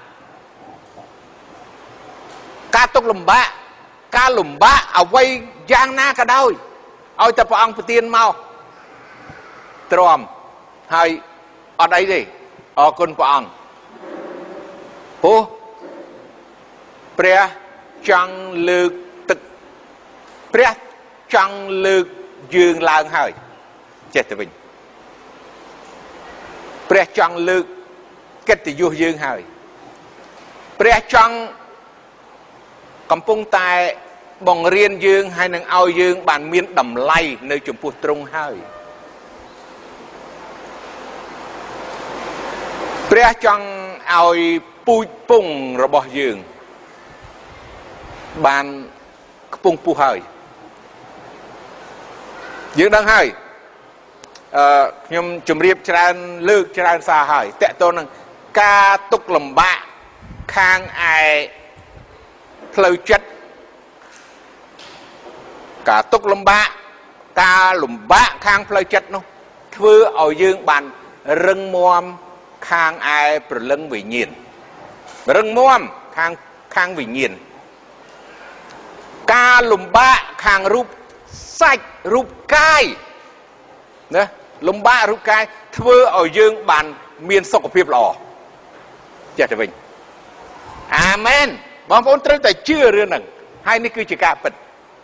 ការទុកលំបាកអ្វីយ៉ាងណាក៏ដោយឲ្យតែព្រះអង្គប្រទានមកទ្រាំហើយអត់អីទេអរគុណព្រះអង្គព្រោះព្រះចង់លើកទឹកព្រះចង់លើកយើងឡើងហើយចេះទៅវិញព្រះចង់លើកកិត្តិយសយើងហើយព្រះចង់កំពុងតែបង្រៀនយើងហើយនឹងឲ្យយើងបានមានតម្លៃនៅចំពោះទ្រង់ហើយព្រះចង់ឲ្យពូជពងរបស់យើងបានខ្ពង់ពុះហើយយើងដឹងហើយខ្ញុំជម្រាបច្រើនលើកច្រើនសារហើយតកតទៅនឹងការទុកលំបាកខាងឯផ្លូវចិត្តការទុកលំបាកខាងផ្លូវចិត្តនោះធ្វើឲ្យយើងបានរឹងមាំខាងឯព្រលឹងវិញ្ញាណរឹងមាំខាងវិញ្ញាណការលំបាកខាងរូបសាច់រូបកាយណាលំបាករូបកាយធ្វើឲ្យយើងបានមានសុខភាពល្អចេះទៅវិញអាមែនបងប្អូនត្រូវតែជឿរឿងហ្នឹងហើយនេះគឺជាការពិត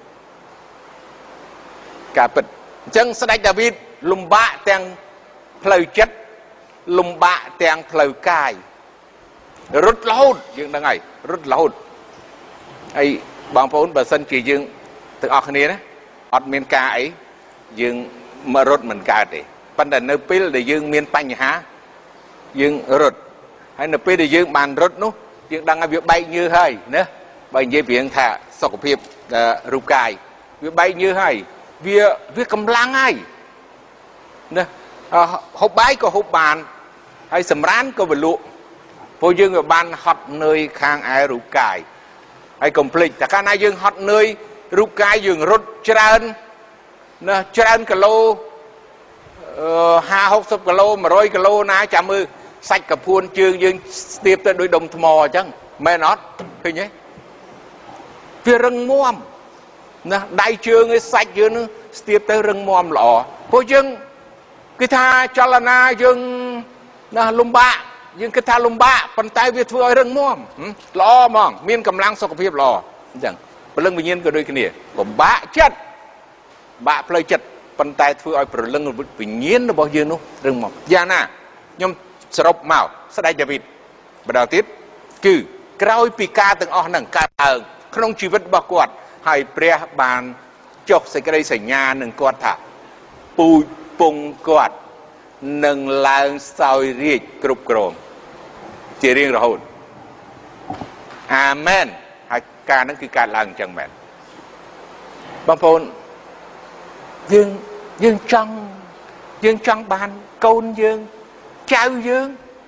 អញ្ចឹងស្ដេចដាវីតលំបាកទាំងផ្លូវចិត្តលំបាកទាំងផ្លូវកាយរត់រហូតយើងដឹងហើយរត់រហូតហើយបងប្អូនបើសិនជាយើងទាំងអស់គ្នាណាអត់មានការអីយើងមករត់មិនកើតទេប៉ុន្តែនៅពេលដែលយើងមានបញ្ហាយើងរត់ហើយនៅពេលដែលយើងបានរត់នោះយើងដឹងថាវាបែកញើសហើយណាបើនិយាយពីរឿងថាសុខភាពរូបកាយវាបែកញើសហើយវាកម្លាំងហើយណាហូបបាយក៏ហូបបានហើយសម្រានក៏វលក់ព្រោះយើងវាបានហត់នឿយខាងឯរូបកាយហើយកុំភ្លេចតែកាលណាយើងហត់នឿយរូបកាយយើងរត់ច្រើនណាច្រើនគីឡូ50-60គីឡូ100គីឡូណាចាំមើលសាច់កពួនជើងយើងស្ទាបទៅដោយដុំថ្មអញ្ចឹងមែនអត់ឃើញទេវារឹងមាំណាដៃជើងឯសាច់យើងនឹងស្ទាបទៅរឹងមាំល្អព្រោះយើងគឺថាចលនាយើងណាលំបាកយើងគិតថាលំបាកប៉ុន្តែវាធ្វើឲ្យរឹងមាំល្អហ្មងមានកម្លាំងសុខភាពល្អអញ្ចឹងព្រលឹងវិញ្ញាណក៏ដូចគ្នាលំបាកចិត្តបាក់ផ្លូវចិត្តប៉ុន្តែធ្វើឲ្យព្រលឹងវិញ្ញាណរបស់យើងនោះរឹងមាំយ៉ាងណាខ្ញុំសរុបមកស្ដេចដាវីតម្ដងទៀតគឺក្រោយពីការទាំងអស់ហ្នឹងកើតឡើងក្នុងជីវិតរបស់គាត់ហើយព្រះបានចុះសេចក្តីសញ្ញានឹងគាត់ថាពូជពងគាត់នឹងឡើងសោយរាជគ្រប់គ្រងជារៀងរហូតអាមែនហើយការហ្នឹងគឺកើតឡើងអញ្ចឹងមែនបងប្អូនយើងចង់បានកូនយើងចៅយើង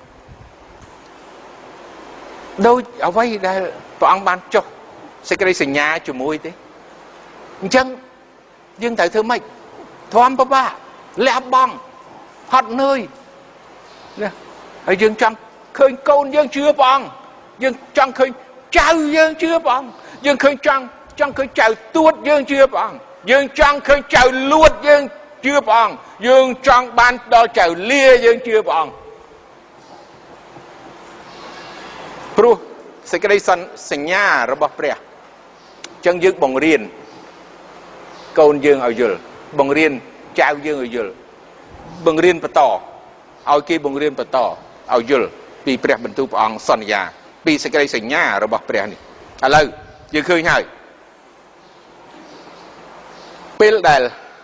ដូចអ្វីដែលព្រះអង្គបានចុះសេចក្តីសញ្ញាជាមួយទេអញ្ចឹងយើងត្រូវធ្វើម៉េចធម្មពិបាកលះបង់ហត់នឿយណាហើយយើងចង់ឃើញកូនយើងជឿព្រះអង្គយើងចង់ឃើញចៅយើងជឿព្រះអង្គយើងឃើញចង់ឃើញចៅទួតយើងជឿព្រះអង្គយើងចង់ឃើញចៅលួតយើងជឿព្រះអង្គយើងចង់បានដល់ចៅលាយើងជឿព្រះអង្គព្រោះសេចក្តីសញ្ញារបស់ព្រះអញ្ចឹងយើងបង្រៀនកូនយើងឲ្យយល់បង្រៀនចៅយើងឲ្យយល់បង្រៀនបន្តឲ្យគេបង្រៀនបន្តឲ្យយល់ពីព្រះបន្ទូលព្រះអង្គសន្យាពីសេចក្តីសញ្ញារបស់ព្រះនេះឥឡូវយើងឃើញហើយពេលដែល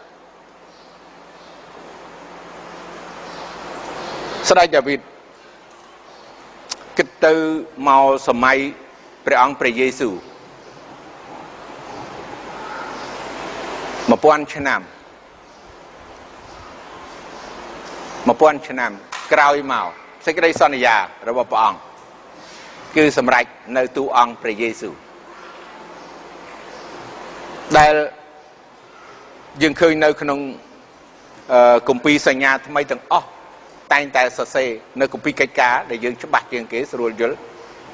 ស្ដេចដាវីតគិតទៅមកសម័យព្រះអង្គព្រះយេស៊ូវ1000 ឆ្នាំក្រោយមកសេចក្តីសន្យារបស់ព្រះអង្គគឺសម្រេចនៅទូអង្គព្រះយេស៊ូវដែលយើងឃើញនៅក្នុងគម្ពីរសញ្ញាថ្មីទាំងអស់តែងតែសរសេរនៅគម្ពីរកិច្ចការដែលយើងច្បាស់ជាងគេស្រួលយល់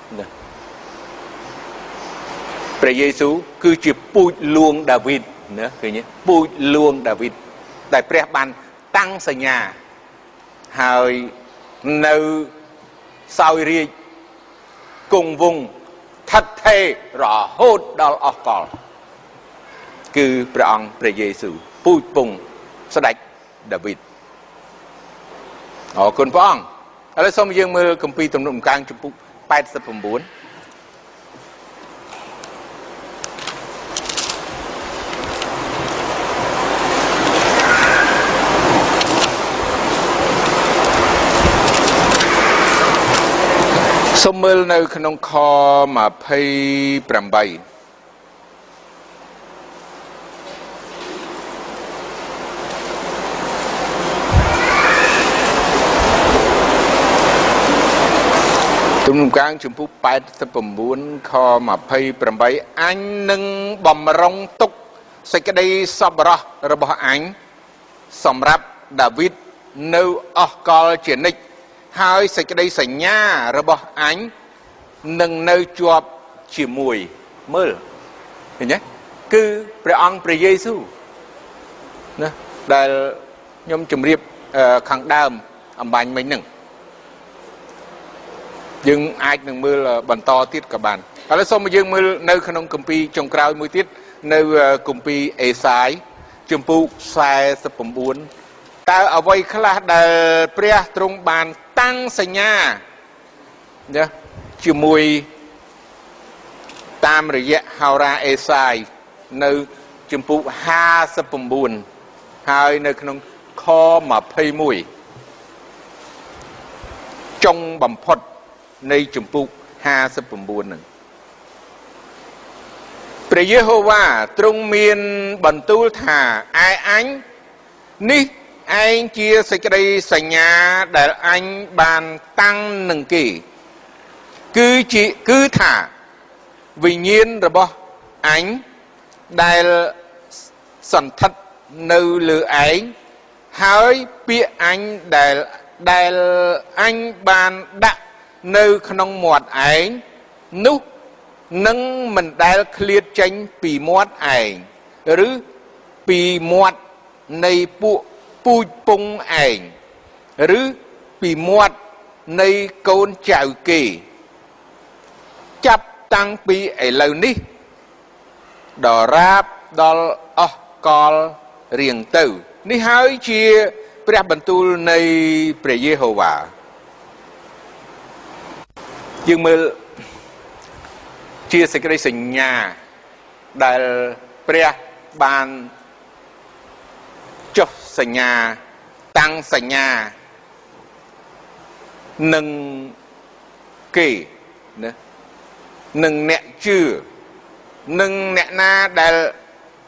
ព្រះយេស៊ូវគឺជាពូជលួងដាវីតណាឃើញទេពូជលួងដាវីតដែលព្រះបានតាំងសញ្ញាហើយនៅសោយរាជគង់វង្សថិតថេររហូតដល់អស់កលគឺព្រះអង្គព្រះយេស៊ូវពូជពងស្ដេចដាវីតអរគុណព្រះអង្គឥឡូវសូមយើងមើលគម្ពីរទំនុកដំកើងចំពុក89សូមមើលនៅក្នុងខ28ទំនុកដំកើងចំពុក89ខ28អញនឹងបំរុងទុកសេចក្តីសប្បុរសរបស់អញសម្រាប់ដាវីតនៅអស់កលជានិច្ចហើយសេចក្តីសញ្ញារបស់អញនឹងនៅជាប់ជាមួយមើលឃើញទេគឺព្រះអង្គព្រះយេស៊ូវណាដែលខ្ញុំជម្រាបខាងដើមអំបញ្ញមិញហ្នឹងយើងអាចនឹងមើលបន្តទៀតក៏បានឥឡូវសូមយើងមើលនៅក្នុងគម្ពីរចុងក្រោយមួយទៀតនៅគម្ពីរអេសាយជំពូក49តើអ្វីខ្លះដែលព្រះទ្រង់បានតាំងសញ្ញាណាជាមួយតាមរយៈហោរាអេសាយនៅជំពូក59ហើយនៅក្នុងខ21ចុងបំផុតនៃជំពូក59ហ្នឹងព្រះយេហូវ៉ាទ្រង់មានបន្ទូលថាឯអញនេះឯងជាសេចក្តីសញ្ញាដែលអញបានតាំងនឹងគេគឺថាវិញ្ញាណរបស់អញដែលសន្ធិដ្ឋនៅលើឯងហើយពាក្យអញដែលអញបានដាក់នៅក្នុងមាត់ឯងនោះនឹងមិនដែលឃ្លាតចេញពីមាត់ឯងឬពីមាត់នៃពួកពូជពងឯងឬពីមាត់នៃកូនចៅគេចាប់តាំងពីឥឡូវនេះដរាបដល់អស់កលរៀងទៅនេះហើយជាព្រះបន្ទូលនៃព្រះយេហូវ៉ាយើងមើលជាសេចក្តីសញ្ញាដែលព្រះបានចុះសញ្ញាតាំងសញ្ញានឹងគេណានឹងអ្នកជឿនឹងអ្នកណាដែល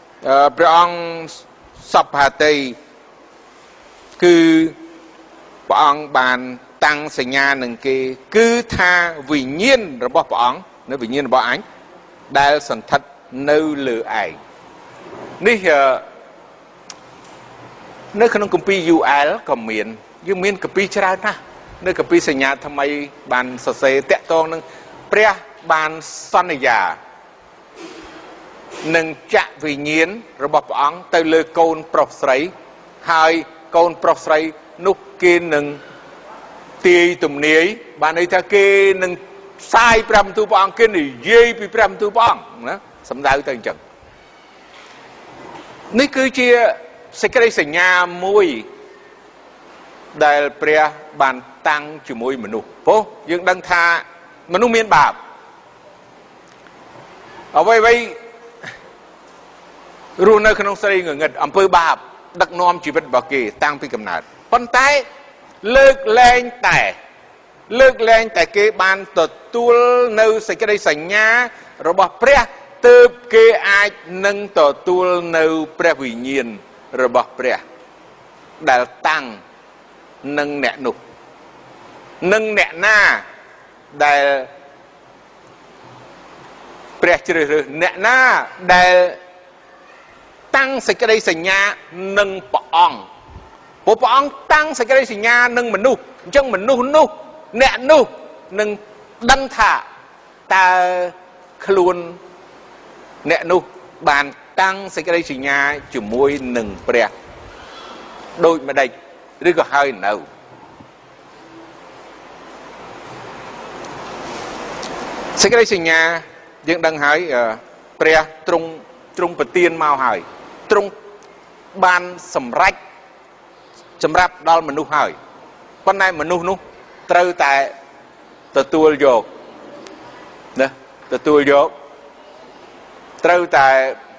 ព្រះអង្គសព្វហាតីគឺព្រះ ông bàn tăng sanh nhà nâng kê cứ tha vì nhiên rồi bỏ ông nếu vì nhiên bỏ ánh đại sản thật nâu lửa ảnh ní nơi khăn công ty UL còn miền nhưng miền công ty ra na nơi công ty sanh nhà tham mày bàn sơ sê tẹt toang nâng pre bàn son già nâng chạ vì nhiên rồi bỏ ông từ lời côn prop sấy hai côn prop sấy nút kia nâng tì tụm ní bạn ấy ta kia nâng sai pram tu bong kia này dây pi pram tu bong đó sắm đau tay chừng ní cứ chia secret sanh nhà mùi đại pre bàn tăng chỉ mùi mình nụ phố nhưng đăng tha mình nụ miên bạp ở vậy vậy rồi nơi khung xây người ngật âm pư bạp đặc nom chỉ vật bảo kỳ tăng pi cầm nạt con tay lực lên tại cái ban tật tu nêu xây cái đây sành nha rồi bỏ pre từ cái ai nâng tật tu nêu pre vì nhiên rồi bỏ pre đã tăng nâng nẹt nục nâng nẹt na đã pre chữ nẹt na đã tăng xây cái đây sành nha nâng bỏ ong bộ ông tăng sẽ cái gì nha nâng mình nu chân mình nu nè nu nâng đăng thả ta luôn nè nu bàn tăng sẽ cái gì nha chủ môi nâng pre đôi mà đâyឬក៏ហើយនៅសេចក្តីសញ្ញាយើងដឹងហើយព្រះទ្រង់ប្រទានមកហើយទ្រង់បានសម្រេចសម្រាប់ដល់មនុស្សហើយប៉ុន្តែមនុស្សនោះត្រូវតែទទួលយកណាទទួលយកត្រូវតែ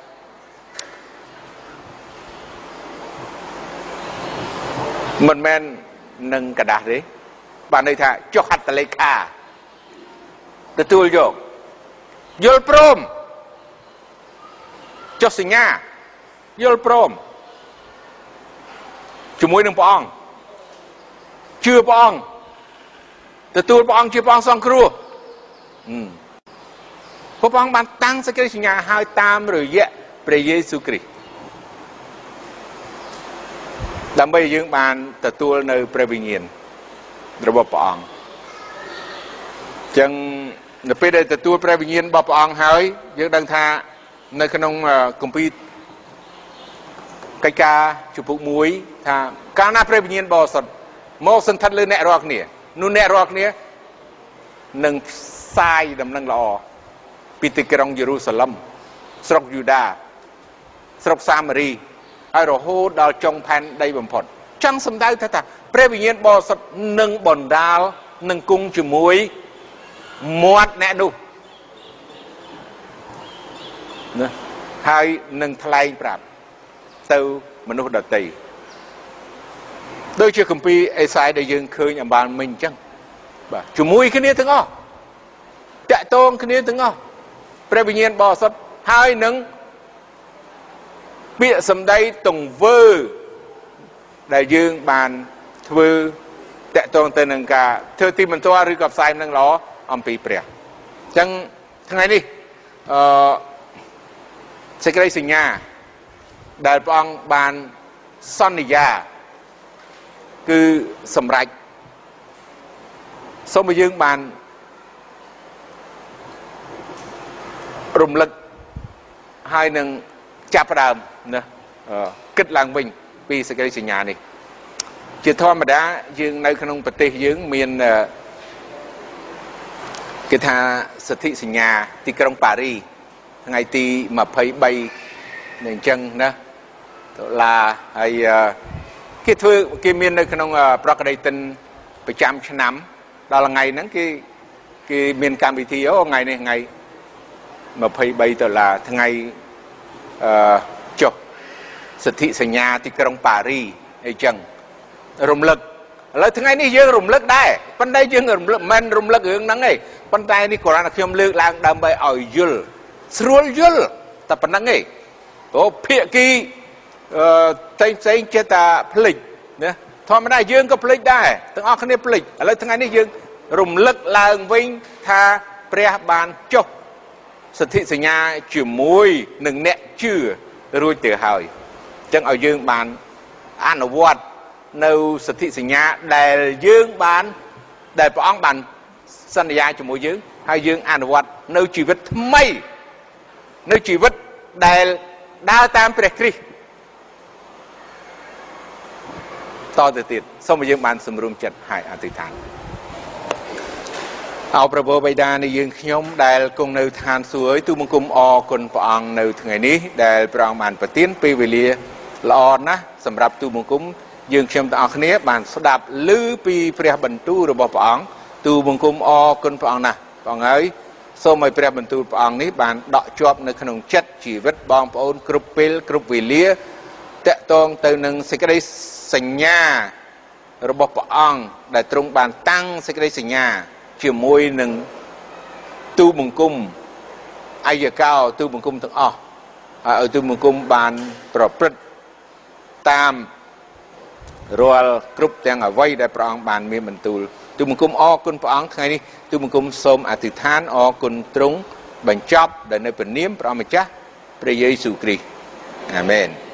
មិនមែននឹងกระดาษទេបានន័យថាចុះហត្ថលេខាទទួលយកយល់ព្រមចុះសញ្ញាយល់ព្រមជាមួយនឹងព្រះអង្គជឿព្រះអង្គទទួលព្រះអង្គជាព្រះអង្គសង្គ្រោះព្រះអង្គបានតាំងសេចក្តីសញ្ញាឲ្យតាមរយៈព្រះយេស៊ូវគ្រីស្ទដើម្បីយើងបានទទួលនៅព្រះវិញ្ញាណរបស់ព្រះអង្គចឹងនៅពេលដែលទទួលព្រះវិញ្ញាណរបស់ព្រះអង្គហើយយើងដឹងថានៅក្នុងគម្ពីរកិច្ចការជំពូក1ថាកាលណាព្រះវិញ្ញាណបរិសុទ្ធមកសន្ធិដ្ឋលើអ្នករាល់គ្នានោះអ្នករាល់គ្នានឹងផ្សាយដំណឹងល្អពីទីក្រុងយេរូសាឡឹមស្រុកយូដាស្រុកសាមារីហើយរហូតដល់ចុងផែនដីបំផុតចង់សម្ដៅថាព្រះវិញ្ញាណបរិសុទ្ធនឹងបណ្ដាលនឹងគង់ជាមួយមាត់អ្នកនោះណាហើយនឹងថ្លែងប្រាប់ទៅមនុស្សដទៃដូចជាគម្ពីរអេសាយដែលយើងឃើញអំបានមិញអញ្ចឹងបាទជាមួយគ្នាទាំងអស់តាក់ទងគ្នាទាំងអស់ព្រះវិញ្ញាណបរិសុទ្ធហើយនឹងពាក្យសម្ដីទង្វើដែលយើងបានធ្វើតាក់ទងទៅនឹងការធ្វើទីបន្ទាល់ឬក៏ផ្សាយនឹងល្អអំពីព្រះអញ្ចឹងថ្ងៃនេះសេចក្តីសញ្ញាដែលព្រះអង្គបានសន្យាគឺសម្រេចសូមឲ្យយើងបានរំលឹកហើយនឹងចាប់ផ្ដើមណាគិតឡើងវិញពីសេចក្តីសញ្ញានេះជាធម្មតាយើងនៅក្នុងប្រទេសយើងមានគេថាសន្ធិសញ្ញាទីក្រុងប៉ារីថ្ងៃទី23អញ្ចឹងណាដុល្លារហើយគេមាននៅក្នុងប្រកដីតិនប្រចាំឆ្នាំដល់ថ្ងៃហ្នឹងគេមានកម្មវិធីថ្ងៃនេះថ្ងៃ23ដុល្លារថ្ងៃចុះសន្ធិសញ្ញាទីក្រុងប៉ារីអីចឹងរំលឹកឥឡូវថ្ងៃនេះយើងរំលឹកដែរប៉ុន្តែយើងរំលឹកមិនរំលឹករឿងហ្នឹងទេប៉ុន្តែនេះគ្រាន់តែខ្ញុំលើកឡើងដើម្បីឲ្យយល់ស្រួលយល់តែប៉ុណ្្នឹងឯងព្រោះភាគីផ្សេងចេះតែភ្លេចណាធម្មតាយើងក៏ភ្លេចដែរទាំងអស់គ្នាភ្លេចឥឡូវថ្ងៃនេះយើងរំលឹកឡើងវិញថាព្រះបានចុះសន្ធិសញ្ញាជាមួយនឹងអ្នកជឿរួចទៅហើយអញ្ចឹងឲ្យយើងបានអនុវត្តនៅសន្ធិសញ្ញាដែលយើងបានដែលព្រះអង្គបានសន្យាជាមួយយើងហើយយើងអនុវត្តនៅជីវិតថ្មីនៅជីវិតដែលដើរតាមព្រះគ្រីស្ទតទៅទៀតសូមឲ្យយើងបានសម្រុំចិត្តហើយអធិដ្ឋានអោព្រះបិតានៃយើងខ្ញុំដែលគង់នៅឋានសួគ៌ទូបង្គំអរគុណព្រះអង្គនៅថ្ងៃនេះដែលព្រះអង្គបានប្រទានពេលវេលាល្អណាស់សម្រាប់ទូបង្គំយើងខ្ញុំទាំងអស់គ្នាបានស្ដាប់ឮពីព្រះបន្ទូលរបស់ព្រះអង្គទូបង្គំអរគុណព្រះអង្គណាស់ព្រះអង្គហើយសូមឲ្យព្រះបន្ទូលព្រះអង្គនេះបានដក់ជាប់នៅក្នុងចិត្តជីវិតបងប្អូនគ្រប់ពេលគ្រប់វេលាតកតងទៅនឹងសេចក្តីសញ្ញារបស់ព្រះអង្គដែលទ្រង់បានតាំងសេចក្តីសញ្ញាជាមួយនឹងទូបង្គំអាយកោទូបង្គំទាំងអស់ឲ្យទូបង្គំបានប្រព្រឹត្តតាមរាល់គ្រប់ទាំងអ្វីដែលព្រះអង្គបានមានបន្ទូលទូបង្គំអរគុណព្រះអង្គថ្ងៃនេះទូបង្គំសូមអធិដ្ឋានអរគុណទ្រង់បញ្ចប់ដែលនៅព្រះនាមព្រះអម្ចាស់ព្រះយេស៊ូវគ្រីស្ទអាមែន